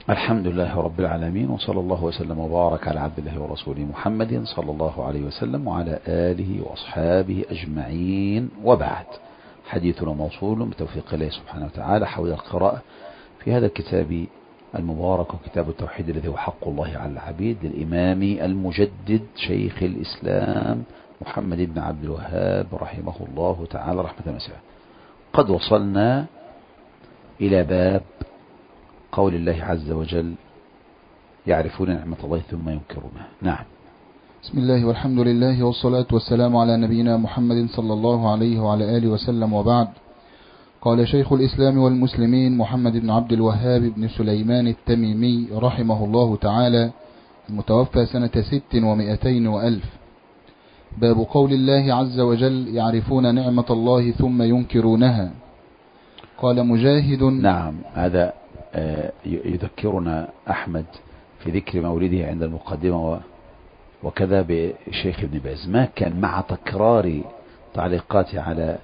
الحمد لله رب العالمين، وصلى الله وسلم وبارك على عبد الله ورسوله محمد صلى الله عليه وسلم وعلى آله وأصحابه أجمعين، وبعد. حديثنا موصول بتوفيق الله سبحانه وتعالى حول القراءة في هذا الكتاب المبارك، وكتاب التوحيد الذي هو حق الله على العبيد، للإمام المجدد شيخ الإسلام محمد بن عبد الوهاب رحمه الله تعالى رحمة واسعة. قد وصلنا إلى باب قول الله عز وجل: يعرفون نعمة الله ثم ينكرونها. نعم. بسم الله والحمد لله والصلاة والسلام على نبينا محمد صلى الله عليه وعلى آله وسلم، وبعد. قال شيخ الإسلام والمسلمين محمد بن عبد الوهاب بن سليمان التميمي رحمه الله تعالى، المتوفى سنة 600 وألف: باب قول الله عز وجل: يعرفون نعمة الله ثم ينكرونها. قال مجاهد. نعم، هذا يذكرنا أحمد في ذكر مولده عند المقدمة وكذا بشيخ ابن باز، ما كان مع تكرار تعليقاته على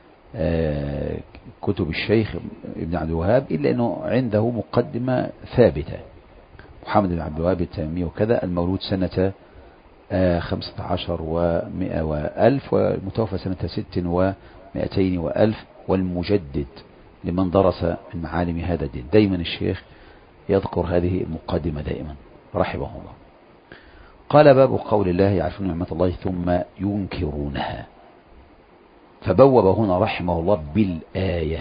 كتب الشيخ ابن عبد الوهاب إلا أنه عنده مقدمة ثابتة. محمد بن عبد الوهاب التيمي وكذا، المولود سنة 15 و100 وألف، والمتوفى سنة 600 وألف، والمجدد لمن درس من معالم هذا الدين. دائما الشيخ يذكر هذه المقدمة دائما رحمه الله. قال: باب قول الله: يعرفون نعمة الله ثم ينكرونها. فبوب هنا رحمه الله بالآية،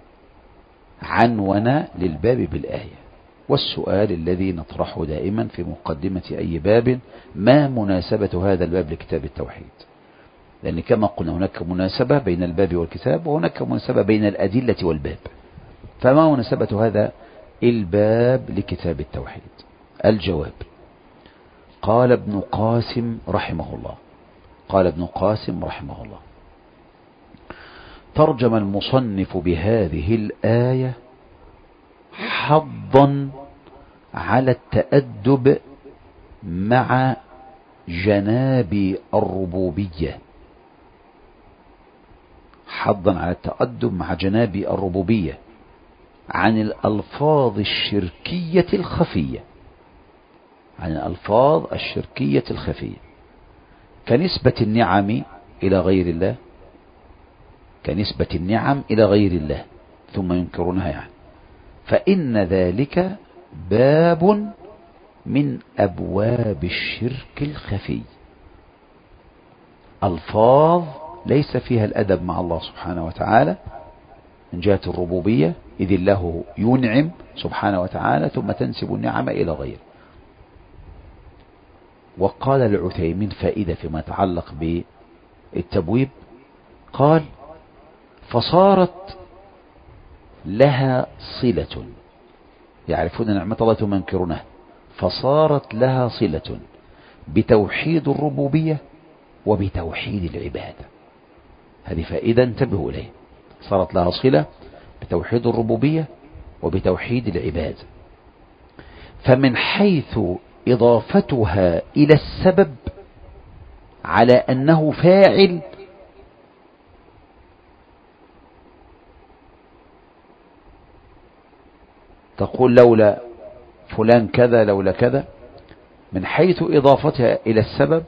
عنون للباب بالآية. والسؤال الذي نطرحه دائما في مقدمة أي باب: ما مناسبة هذا الباب لكتاب التوحيد؟ لأن كما قلنا هناك مناسبة بين الباب والكتاب، وهناك مناسبة بين الأدلة والباب. فما مناسبة هذا الباب لكتاب التوحيد؟ الجواب: قال ابن قاسم رحمه الله، قال ابن قاسم رحمه الله: ترجم المصنف بهذه الآية حظا على التأدب مع جناب الربوبية، حظا على التأدب مع جناب الربوبية عن الألفاظ الشركية الخفية، عن الألفاظ الشركية الخفية، كنسبة النعم إلى غير الله، كنسبة النعم إلى غير الله ثم ينكرونها يعني. فإن ذلك باب من أبواب الشرك الخفي، ألفاظ ليس فيها الأدب مع الله سبحانه وتعالى من جهة الربوبية، إذ الله ينعم سبحانه وتعالى ثم تنسب النعم إلى غيره. وقال العثيمين فائدة فيما يتعلق بالتبويب، قال: فصارت لها صلة، يعرفون نعمة الله ثم ينكرونها، فصارت لها صلة بتوحيد الربوبية وبتوحيد العبادة. هذه فائدة انتبهوا إليه، صارت لها صلة بتوحيد الربوبية وبتوحيد العبادة. فمن حيث إضافتها إلى السبب على أنه فاعل، تقول لولا فلان كذا لولا كذا، من حيث إضافتها إلى السبب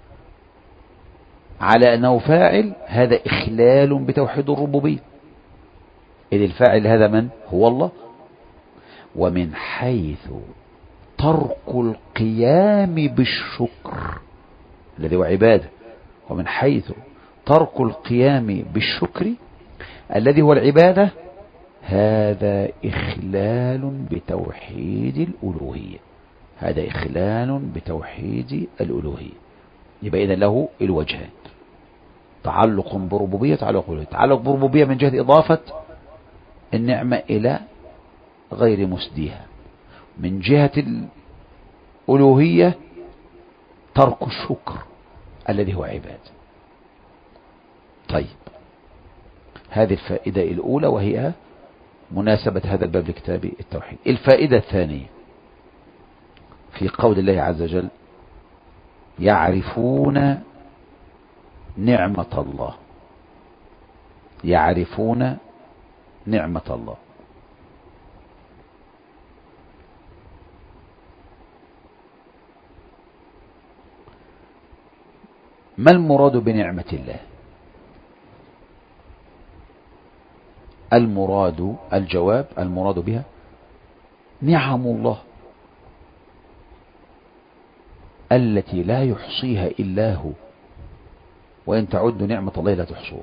على أنه فاعل، هذا إخلال بتوحيد الربوبية، إذ الفاعل هذا من هو الله. ومن حيث ترك القيام بالشكر الذي هو عبادة، ومن حيث ترك القيام بالشكر الذي هو العبادة، هذا إخلال بتوحيد الألوهية، هذا إخلال بتوحيد الألوهية. يبقى إذن له الوجهان: تعلق بربوبية، تعلق بربوبية من جهة إضافة النعمة إلى غير مسديها، من جهة الألوهية ترك الشكر الذي هو عبادة. طيب، هذه الفائدة الأولى وهي مناسبة هذا الباب لكتاب التوحيد. الفائدة الثانية في قول الله عز وجل: يعرفون نعمة الله، يعرفون نعمة الله. ما المراد بنعمة الله؟ الجواب المراد بها نعم الله التي لا يحصيها إلا هو، وإن تعدوا نعمة الله لا تحصوها.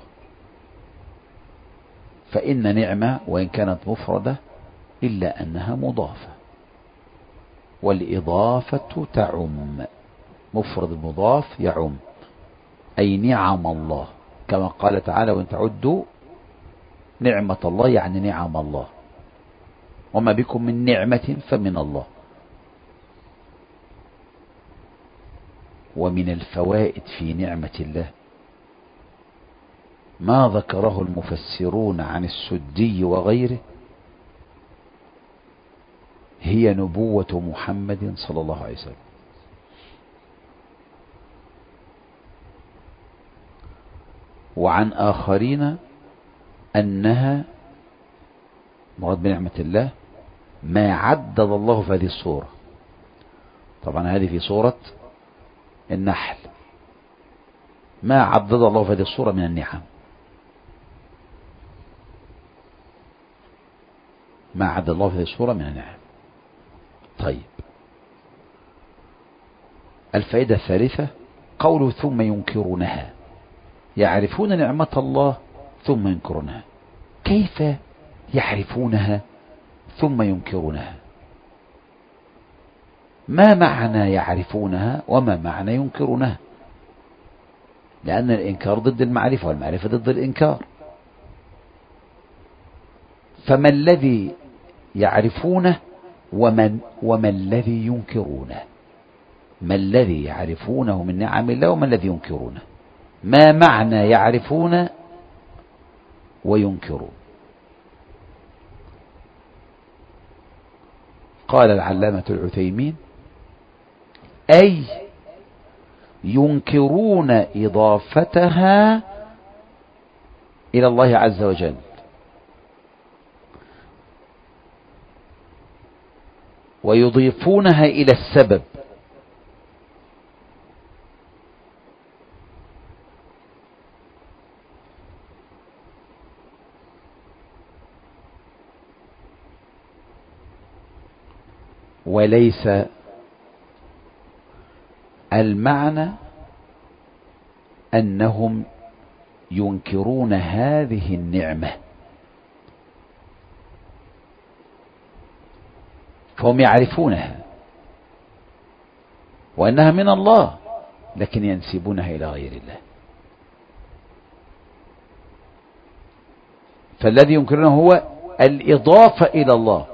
فإن نعمة وإن كانت مفردة إلا أنها مضافة، والإضافة تعم، مفرد المضاف يعم، أي نعم الله، كما قال تعالى وإن تعدوا نعمة الله يعني نعم الله، وما بكم من نعمة فمن الله. ومن الفوائد في نعمة الله ما ذكره المفسرون عن السدي وغيره، هي نبوة محمد صلى الله عليه وسلم. وعن آخرين أنها مراد بنعمة الله ما عدد الله في هذه الصورة. طبعا هذه في صورة النحل، ما عدد الله في هذه الصورة من النعم، ما عدد الله في هذه الصورة من النعم. طيب، الفائدة الثالثة قوله ثم ينكرونها، يعرفون نعمة الله ثم ينكرونها. كيف يعرفونها ثم ينكرونها؟ ما معنى يعرفونها وما معنى ينكرونها؟ لأن الإنكار ضد المعرفة والمعرفة ضد الإنكار. فما الذي يعرفونه وما الذي ينكرونه؟ ما الذي يعرفونه من نعم الله وما الذي ينكرونه؟ ما معنى يعرفون وينكرون؟ قال العلامة العثيمين أي ينكرون إضافتها إلى الله عز وجل، ويضيفونها إلى السبب، وليس المعنى أنهم ينكرون هذه النعمة، فهم يعرفونها وأنها من الله لكن ينسبونها إلى غير الله. فالذي ينكرونه هو الإضافة إلى الله،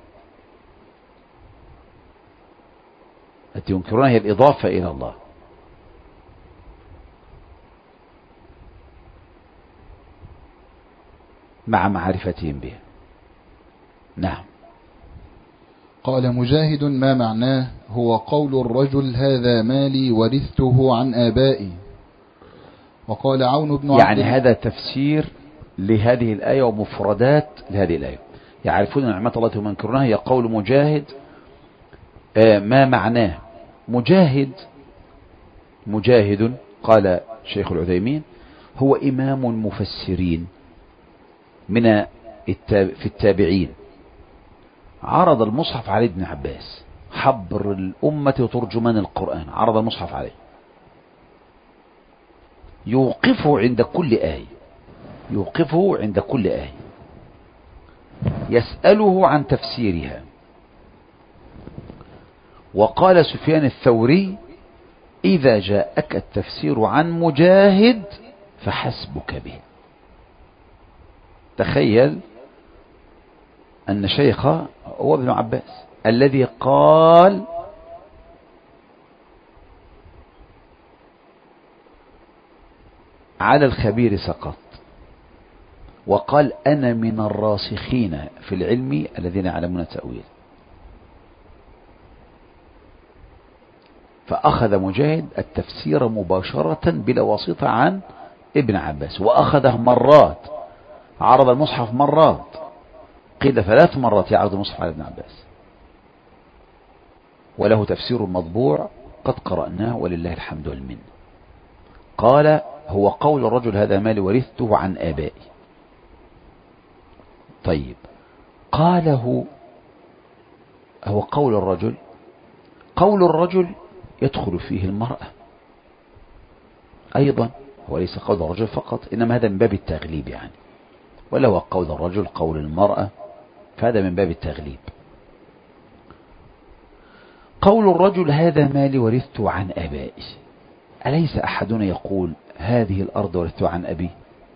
التي ينكرونها هي الإضافة إلى الله. مع معرفتهم بها. نعم. قال مجاهد ما معناه هو قول الرجل هذا مالي ورثته عن آبائي. وقال عون بن عبد يعني هذا تفسير لهذه الآية ومفردات لهذه الآية. يعرفون نعمة الله ثم ينكرونها هي قول مجاهد. ما معناه؟ مجاهد قال شيخ العثيمين هو إمام المفسرين في التابعين، عرض المصحف على ابن عباس، حبر الأمة وترجمان القرآن، عرض المصحف عليه، يوقفه عند كل آية، يسأله عن تفسيرها. وقال سفيان الثوري إذا جاءك التفسير عن مجاهد فحسبك به. تخيل أن شيخ هو ابن عباس الذي قال على الخبير سقط، وقال أنا من الراسخين في العلم الذين يعلمون التأويل. فأخذ مجاهد التفسير مباشرة بلا واسطة عن ابن عباس، وأخذه مرات، عرض المصحف مرات، قيل 3 مرات يعرض المصحف على ابن عباس، وله تفسير مطبوع قد قرأناه ولله الحمد والمنة. قال هو قول الرجل هذا مالي ورثته عن آبائي. طيب قاله هو قول الرجل، قول الرجل يدخل فيه المرأة أيضا، هو ليس قول الرجل فقط، إنما هذا من باب التغليب يعني، ولا هو قول الرجل قول المرأة، فهذا من باب التغليب. قول الرجل هذا مالي ورثته عن آبائي، أليس أحدنا يقول هذه الأرض ورثتها عن أبي؟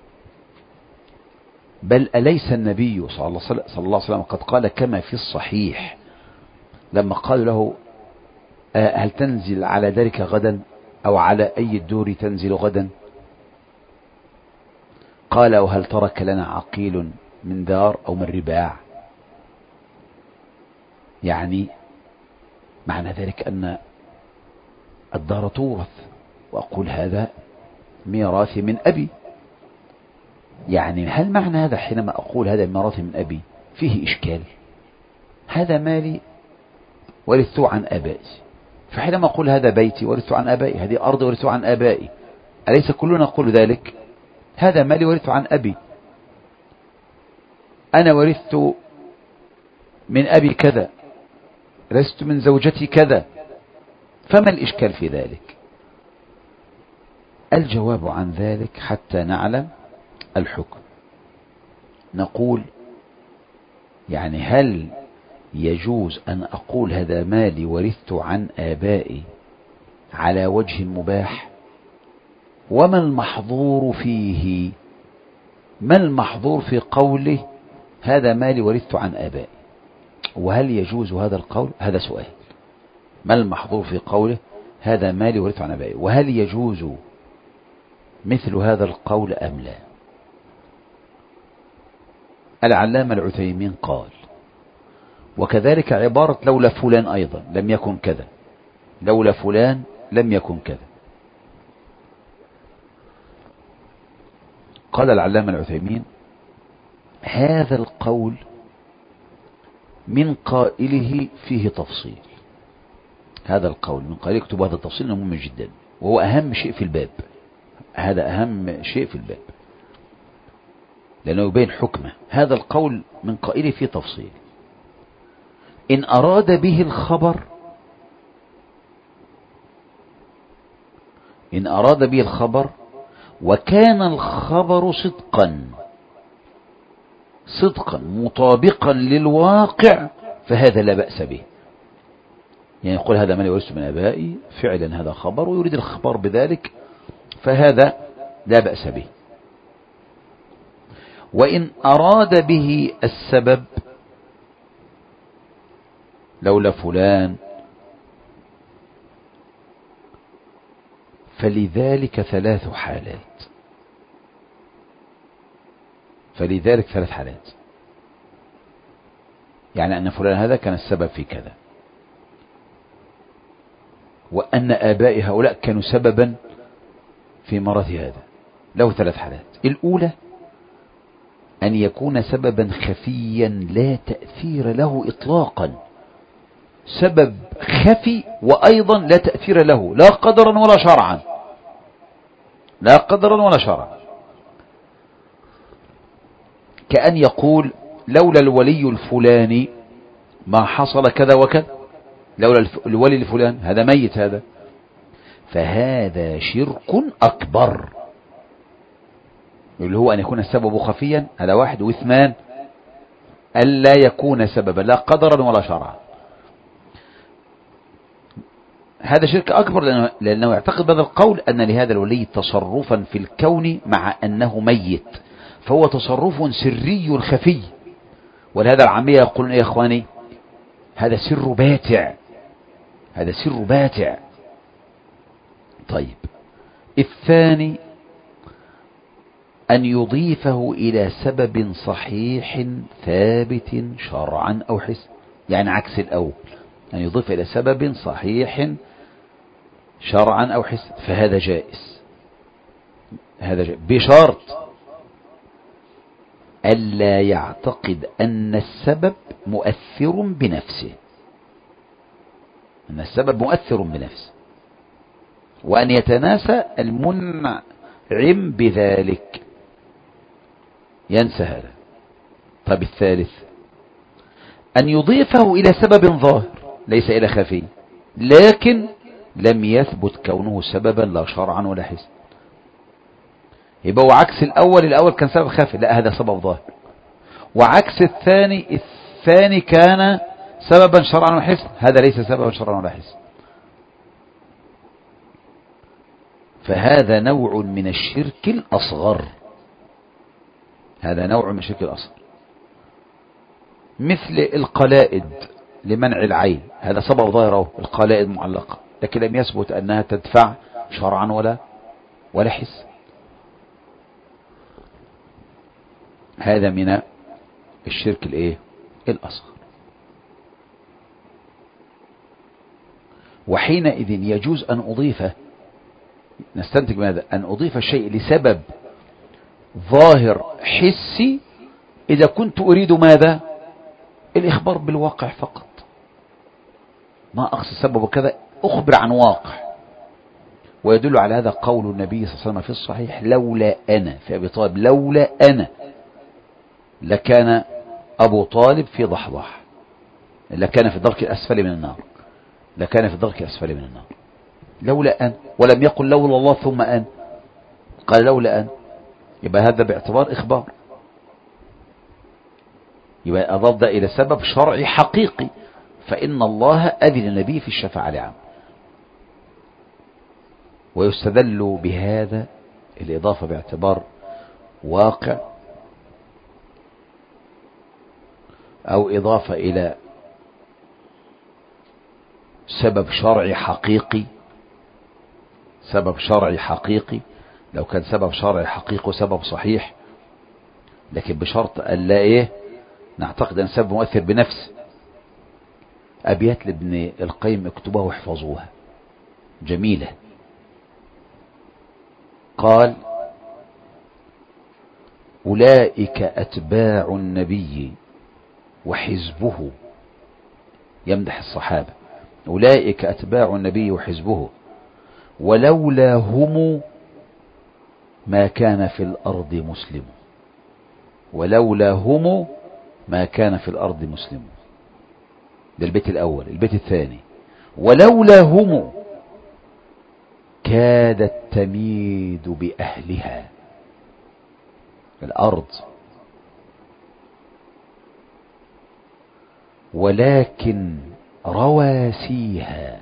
بل أليس النبي صلى الله عليه وسلم قد قال كما في الصحيح لما قال له هل تنزل على دارك غدا أو على أي الدور تنزل غدا؟ قال وهل ترك لنا عقيل من دار أو من رباع؟ يعني معنى ذلك أن الدار تورث، وأقول هذا ميراثي من أبي. يعني هل معنى هذا حينما أقول هذا ميراثي من أبي فيه إشكال؟ هذا مالي ورثته عن آبائي، فحينما أقول هذا بيتي ورثته عن آبائي، هذه أرضي ورثته عن آبائي، أليس كلنا نقول ذلك؟ هذا مالي ورثته عن أبي، أنا ورثت من أبي كذا، لست من زوجتي كذا، فما الإشكال في ذلك؟ الجواب عن ذلك حتى نعلم الحكم. نقول يعني هل يجوز أن أقول هذا مالي ورثت عن آبائي على وجه مباح؟ وما المحظور فيه؟ ما المحظور في قوله هذا مالي ورثت عن آبائي؟ وهل يجوز هذا القول؟ هذا سؤال. ما المحظور في قوله هذا مالي ورثت عن آبائي؟ وهل يجوز مثل هذا القول أم لا؟ العلامة العثيمين قال وكذلك عبارة لولا فلان أيضا لم يكن كذا، لولا فلان لم يكن كذا. قال العلامة العثيمين هذا القول من قائله فيه تفصيل، هذا القول من قائله، اكتب هذا التفصيل مهم جدا وهو أهم شيء في الباب، هذا أهم شيء في الباب لأنه يبين حكمه. هذا القول من قائله فيه تفصيل، إن أراد به الخبر، إن أراد به الخبر وكان الخبر صدقا مطابقا للواقع فهذا لا بأس به. يعني يقول هذا مالي ورثته من آبائي، فعلا هذا خبر ويريد الخبر بذلك، فهذا لا بأس به. وإن أراد به السبب لولا فلان فلذلك ثلاث حالات، فلذلك ثلاث حالات، يعني أن فلان هذا كان السبب في كذا، وأن آباء هؤلاء كانوا سببا في مرض هذا، له ثلاث حالات. الأولى أن يكون سببا خفيا لا تأثير له إطلاقا، سبب خفي وأيضا لا تأثير له لا قدرا ولا شرعا، لا قدرا ولا شرعا، كأن يقول لولا الولي الفلاني ما حصل كذا وكذا، لولا الولي الفلان هذا ميت هذا، فهذا شرك أكبر، اللي هو أن يكون السبب خفيا، هذا واحد. واثنان ألا يكون سببا لا قدرا ولا شرعا، هذا شرك أكبر، لأنه يعتقد بهذا القول أن لهذا الولي تصرفا في الكون مع أنه ميت، فهو تصرف سري خفي، ولهذا العامية يقولون يا إخواني هذا سر باتع، هذا سر باتع. طيب الثاني أن يضيفه إلى سبب صحيح ثابت شرعا أو حسا، يعني عكس الأول، أن يضيف إلى سبب صحيح شرعا أو حسا، فهذا جائز، هذا جائز بشرط ألا يعتقد أن السبب مؤثر بنفسه، أن السبب مؤثر بنفسه. وأن يتناسى المنعم بذلك، ينسى هذا. طب الثالث أن يضيفه إلى سبب ظاهر ليس إلى خفي، لكن لم يثبت كونه سببا لا شرعا ولا حسا. يبقى عكس الأول كان سبب خفي، لا هذا سبب ظاهر. وعكس الثاني كان سببا شرعا وحسا، هذا ليس سببا شرعا ولا حسا. فهذا نوع من الشرك الأصغر، هذا نوع من الشرك الأصغر. مثل القلائد لمنع العين، هذا سبب ظاهره القلائد معلقة، لكن لم يثبت أنها تدفع شرعا ولا حس. هذا من الشرك الأصغر. وحينئذ يجوز أن أضيفه، نستنتج ماذا؟ أن أضيف الشيء لسبب ظاهر حسي إذا كنت أريد ماذا؟ الإخبار بالواقع فقط، ما أقصد سبب كذا، أخبر عن واقع. ويدل على هذا قول النبي صلى الله عليه وسلم في الصحيح: لولا أنا، في أبي طالب، لولا أنا لكان أبو طالب في ضحضح، لكان في الدرك الأسفل من النار، لكان في الدرك الأسفل من النار. لولا أن، ولم يقل لولا الله ثم أن، قال لولا أن. يبقى هذا باعتبار إخبار، يبقى أضاف ده إلى سبب شرعي حقيقي، فإن الله أذن النبي في الشفاعة لعام. ويستدل بهذا الإضافة باعتبار واقع، أو إضافة إلى سبب شرعي حقيقي. سبب شرعي حقيقي لو كان سبب شرعي حقيقي وسبب صحيح، لكن بشرط أن لا نعتقد أن سبب مؤثر بنفسه. أبيات لابن القيم اكتبوها واحفظوها، جميلة. قال: أولئك أتباع النبي وحزبه، يمدح الصحابة، أولئك أتباع النبي وحزبه، ولولا هم ما كان في الأرض مسلم، ولولا هم ما كان في الأرض مسلم. ده البيت الأول. البيت الثاني: ولولا هم كادت تميد بأهلها، الأرض، ولكن رواسيها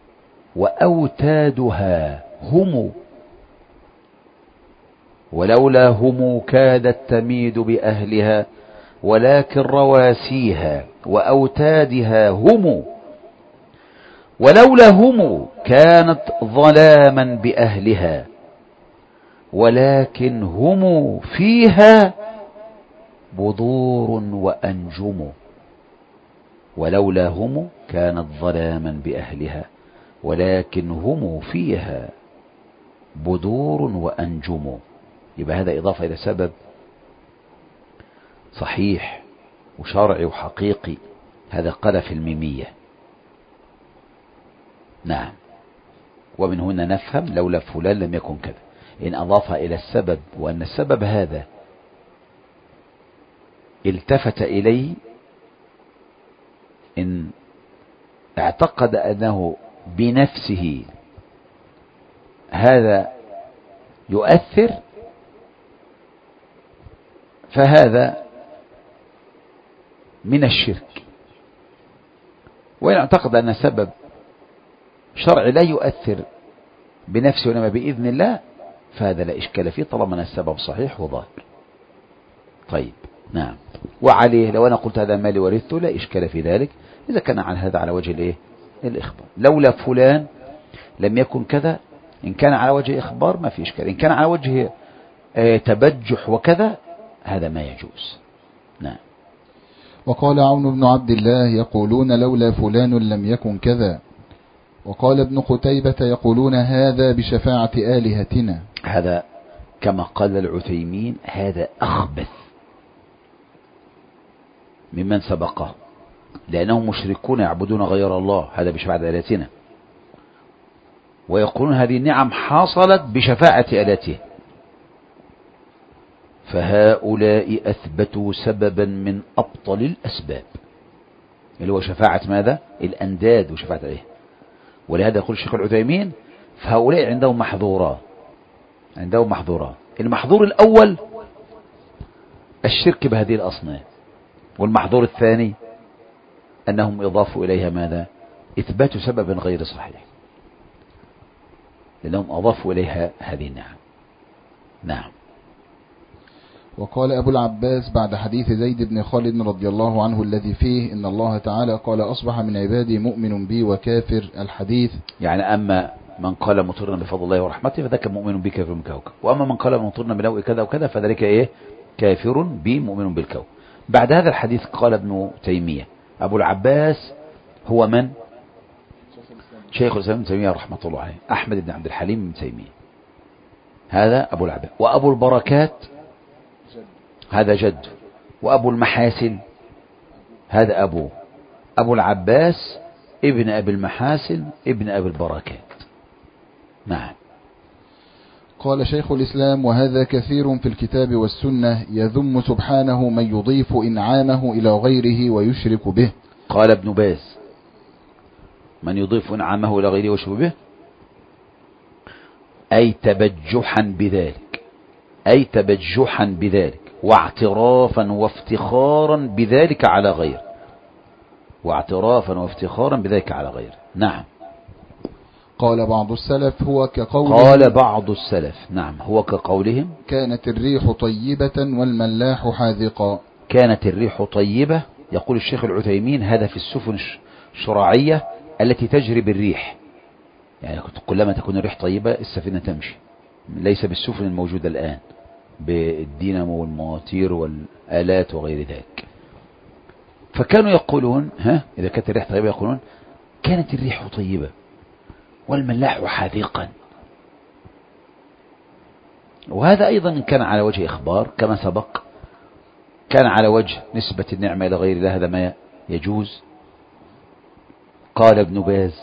وأوتادها هم، ولولا هم كادت تميد بأهلها ولكن رواسيها وأوتادها هم، ولولا هم كانت ظلاما بأهلها ولكن هم فيها بذور وأنجم، ولولا هم كانت ظلاما بأهلها ولكن هم فيها بذور وأنجم. يبقى هذا إضافة إلى سبب صحيح وشرعي وحقيقي، هذا قال في الميمية. نعم. ومن هنا نفهم لولا فلان لم يكن كذا، إن أضاف إلى السبب وأن السبب هذا التفت إليه، إن اعتقد أنه بنفسه هذا يؤثر، فهذا من الشرك. وإن اعتقد أن سبب شرعي لا يؤثر بنفسه وإنما بإذن الله، فهذا لا إشكال فيه طالما أن السبب صحيح وظاهر. طيب، نعم. وعليه لو أنا قلت هذا مالي ورثته لا إشكال في ذلك، إذا كان عن هذا على وجه الإخبار. لولا فلان لم يكن كذا، إن كان على وجه إخبار ما في إشكال، إن كان على وجه تبجح وكذا هذا ما يجوز. نعم. وقال عون بن عبد الله: يقولون لولا فلان لم يكن كذا. وقال ابن قتيبة: يقولون هذا بشفاعة آلهتنا. هذا كما قال العثيمين هذا أخبث ممن سبقه، لأنهم مشركون يعبدون غير الله، هذا بشفاعة آلهتنا. ويقولون هذه النعم حصلت بشفاعة آلته. فهؤلاء أثبتوا سببا من أبطل الأسباب، اللي هو شفاعة ماذا؟ الأنداد وشفاعة إيه. ولهذا يقول الشيخ العثيمين فهؤلاء عندهم محظوران. المحظور الأول الشرك بهذه الأصنام، والمحظور الثاني أنهم يضافوا إليها ماذا؟ إثبات سبب غير صحيح، لأنهم أضافوا إليها هذه النعم. نعم. وقال أبو العباس بعد حديث زيد بن خالد رضي الله عنه الذي فيه إن الله تعالى قال أصبح من عبادي مؤمن بي وكافر الحديث، يعني أما من قال مطرنا بفضل الله ورحمته فذاك مؤمن بي كافر بالكوكب، وأما من قال مطرنا بنوء كذا وكذا فذلك إيه؟ كافر بي مؤمن بالكوكب. بعد هذا الحديث قال ابن تيمية أبو العباس هو من؟ شيخ الإسلام ابن تيمية رحمة الله عليه، أحمد بن عبد الحليم بن تيمية، هذا أبو العباس. وأبو البركات هذا جد، وأبو المحاسن هذا أبوه، أبو العباس ابن أبي المحاسن ابن أبي البركات. نعم. قال شيخ الإسلام وهذا كثير في الكتاب والسنة يذم سبحانه من يضيف إنعامه إلى غيره ويشرك به. قال ابن باز من يضيف إنعامه إلى غيره ويشرك به، أي تبجحا بذلك واعترافا وافتخارا بذلك على غيره. نعم. قال بعض السلف هو كقولهم كانت الريح طيبة والملاح حاذقا. كانت الريح طيبة، يقول الشيخ العثيمين هذا في السفن الشراعية التي تجري بالريح، يعني كلما تكون الريح طيبة السفينة تمشي، ليس بالسفن الموجودة الآن بالدينامو والمواتير والآلات وغير ذلك. فكانوا يقولون إذا كانت الريح طيبة يقولون كانت الريح طيبة والملاح حاذقا. وهذا أيضا كان على وجه إخبار كما سبق، كان على وجه نسبة النعمة إلى غير الله، هذا ما يجوز. قال ابن باز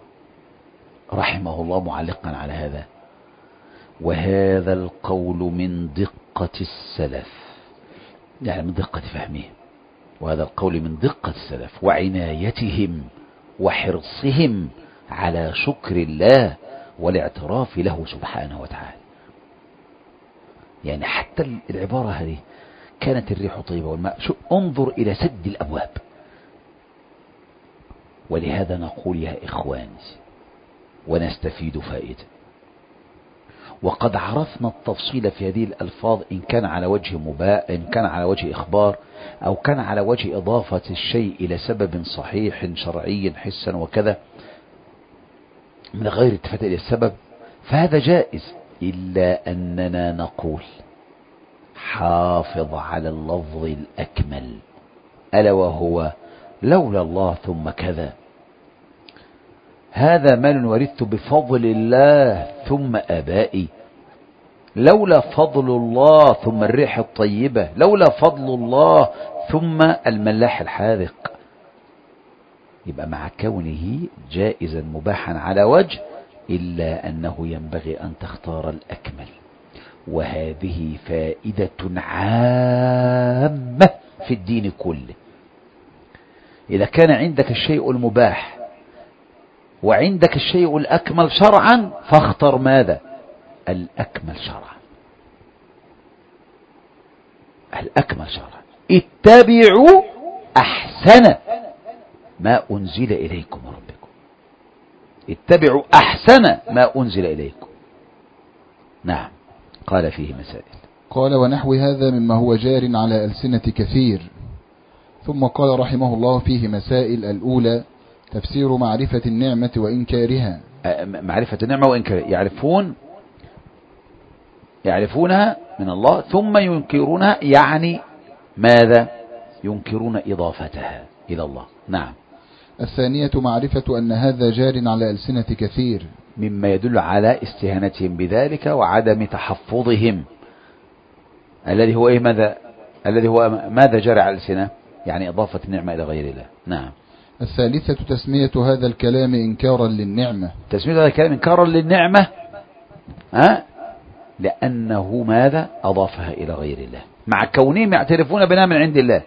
رحمه الله معلقا على هذا وهذا القول من دقة السلف، يعني من دقة فهمهم، وهذا القول من دقة السلف وعنايتهم وحرصهم على شكر الله والاعتراف له سبحانه وتعالى. يعني حتى العبارة هذه كانت الريح طيبة والماء، انظر إلى سد الأبواب. ولهذا نقول يا إخواني ونستفيد فائدة، وقد عرفنا التفصيل في هذه الألفاظ إن كان على وجه إن كان على وجه إخبار أو كان على وجه إضافة الشيء إلى سبب صحيح شرعي حسا وكذا من غير التفات إلى السبب، فهذا جائز. إلا أننا نقول حافظ على اللفظ الأكمل، ألا وهو لولا الله ثم كذا. هذا مال ورثت بفضل الله ثم آبائي، لولا فضل الله ثم الريح الطيبة، لولا فضل الله ثم الملاح الحاذق. يبقى مع كونه جائزا مباحا على وجه، إلا أنه ينبغي أن تختار الأكمل. وهذه فائدة عامة في الدين كله. إذا كان عندك الشيء المباح وعندك الشيء الأكمل شرعا فاختر ماذا؟ الأكمل شرعا. اتبعوا أحسن ما أنزل إليكم ربكم. اتبعوا أحسن ما أنزل إليكم. نعم. قال فيه مسائل. قال ونحو هذا مما هو جار على ألسنة كثير. ثم قال رحمه الله فيه مسائل. الأولى تفسير معرفة النعمة وإنكارها. معرفة النعمة وإنكارها، يعرفونها من الله ثم ينكرونها، يعني ماذا؟ ينكرون إضافتها إلى الله. نعم. الثانية معرفة أن هذا جار على ألسنة كثير، مما يدل على استهانتهم بذلك وعدم تحفظهم، الذي هو ماذا جرى على الألسنة؟ يعني إضافة النعمة إلى غير الله. نعم. الثالثة تسمية هذا الكلام إنكارا للنعمة. تسمية هذا الكلام إنكارا للنعمة لأنه ماذا أضافها إلى غير الله، مع كونهم يعترفون بنا من عند الله،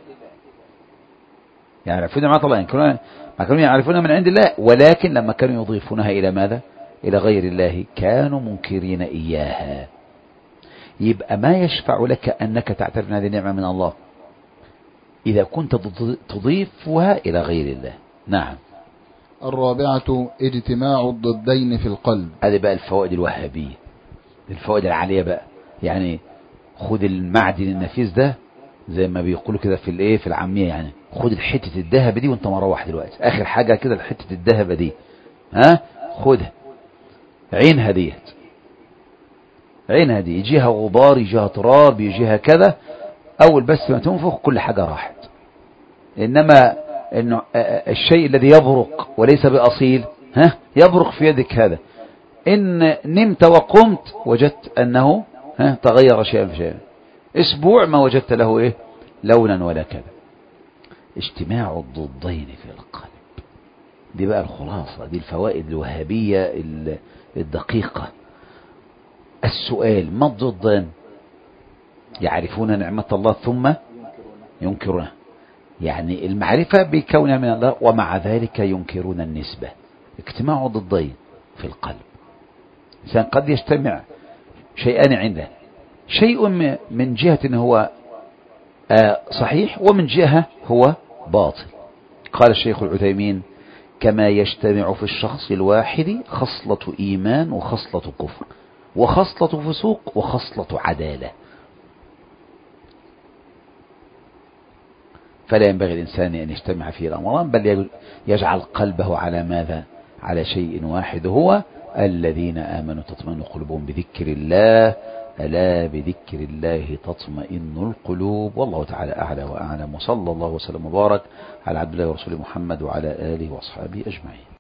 يعرفون ما الله مع كونهم يعرفون من عند الله، ولكن لما كانوا يضيفونها إلى ماذا؟ إلى غير الله كانوا منكرين إياها. يبقى ما يشفع لك أنك تعترف هذه النعمة من الله إذا كنت تضيفها إلى غير الله. نعم. الرابعة اجتماع الضدين في القلب. هذه بقى الفوائد الوهابية، الفوائد العالية بقى. يعني خد المعدن النفيس ده زي ما بيقولوا كده في العامية، يعني خد الحتة الذهب دي وانت مروح دلوقتي، آخر حاجة كده الحتة الذهب دي خدها، عينها ديت، عينها دي يجيها غبار، يجيها تراب، يجيها كذا، أول بس ما تنفخ كل حاجة راحت. إنما إنه الشيء الذي يبرق وليس بأصيل يبرق في يدك هذا، إن نمت وقمت وجدت أنه تغير شيئا فشيئا، أسبوع ما وجدت له لونا ولا كذا. اجتماع الضدين في القلب، دي بقى الخلاصة، دي الفوائد الوهابية الدقيقة. السؤال: ما الضدان؟ يعرفون نعمة الله ثم ينكرونها، يعني المعرفة بكونها من الله ومع ذلك ينكرون النسبة. اجتماع ضدين في القلب، إنسان قد يجتمع شيئان عنده، شيء من جهة هو صحيح ومن جهة هو باطل. قال الشيخ العثيمين: كما يجتمع في الشخص الواحد خصلة إيمان وخصلة كفر وخصلة فسوق وخصلة عدالة. فلا ينبغي الإنسان أن يجتمع فيه الأمران، بل يجعل قلبه على ماذا؟ على شيء واحد، هو الذين آمنوا تطمئن قلوبهم بذكر الله، ألا بذكر الله تطمئن القلوب. والله تعالى أعلى وأعلم، وصلى الله وسلم وبارك على عبد الله ورسوله محمد وعلى آله وأصحابه أجمعين.